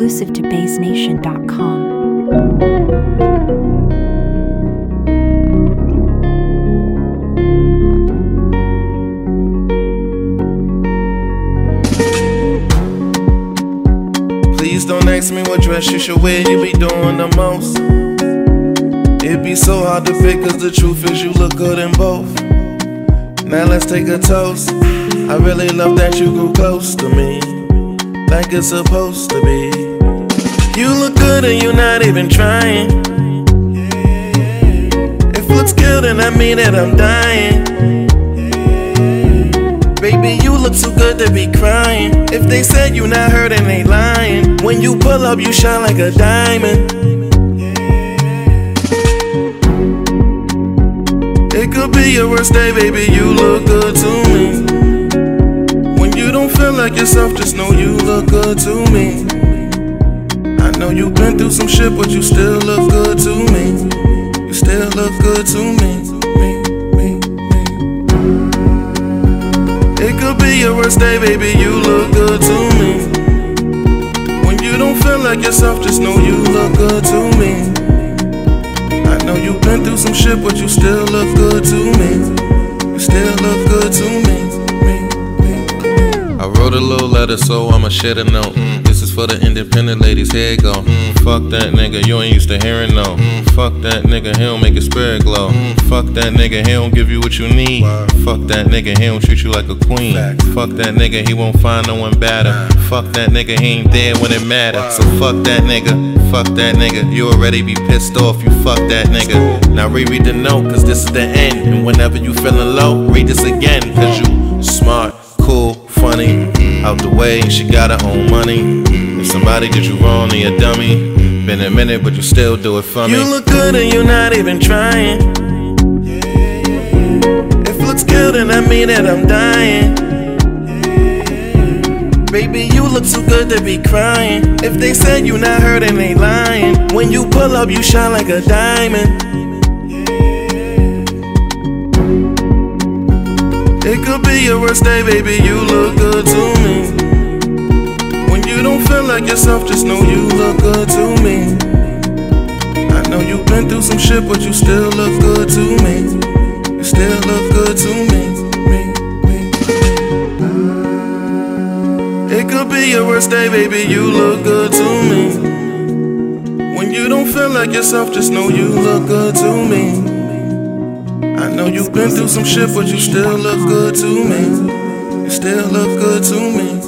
exclusive to BaseNation.com. Please don't ask me what dress you should wear, you be doing the most. It'd be so hard to pick, cause the truth is you look good in both. Now let's take a toast. I really love that you grew close to me, like it's supposed to be. You look good and you're not even trying. If looks good, then I mean that I'm dying. Baby, you look too good to be crying. If they said you not hurting, they lying. When you pull up, you shine like a diamond. It could be your worst day, baby, you look good to me. When you don't feel like yourself, just know you look good to me. I know you've been through some shit, but you still look good to me. You still look good to me. It could be your worst day, baby, you look good to me. When you don't feel like yourself, just know you look good to me. I know you've been through some shit, but you still look good to me. You still look good to me. I wrote a little letter, so I'ma share the note. This is for the independent ladies, here it go. Fuck that nigga, you ain't used to hearing no. Fuck that nigga, he don't make your spirit glow. Fuck that nigga, he don't give you what you need. Fuck that nigga, he don't treat you like a queen. Fuck that nigga, he won't find no one better. Fuck that nigga, he ain't there when it matters. So fuck that nigga, fuck that nigga. You already be pissed off, you fuck that nigga. Now reread the note, cause this is the end. And whenever you feeling low, read this again. Cause you smart, cool, funny, out the way, she got her own money. If somebody did you wrong, then you're a dummy. Been a minute, but you still do it for me. You look good and you're not even trying. If looks good, then I mean that I'm dying. Baby, you look too good to be crying. If they said you not hurting, they lying. When you pull up, you shine like a diamond. It could be your worst day, baby, you look good to me. When you don't feel like yourself, just know you look good to me. I know you've been through some shit, but you still look good to me. You still look good to me. It could be your worst day, baby, you look good to me. When you don't feel like yourself, just know you look good to me. I know you've been through some shit, but you still look good to me. You still look good to me.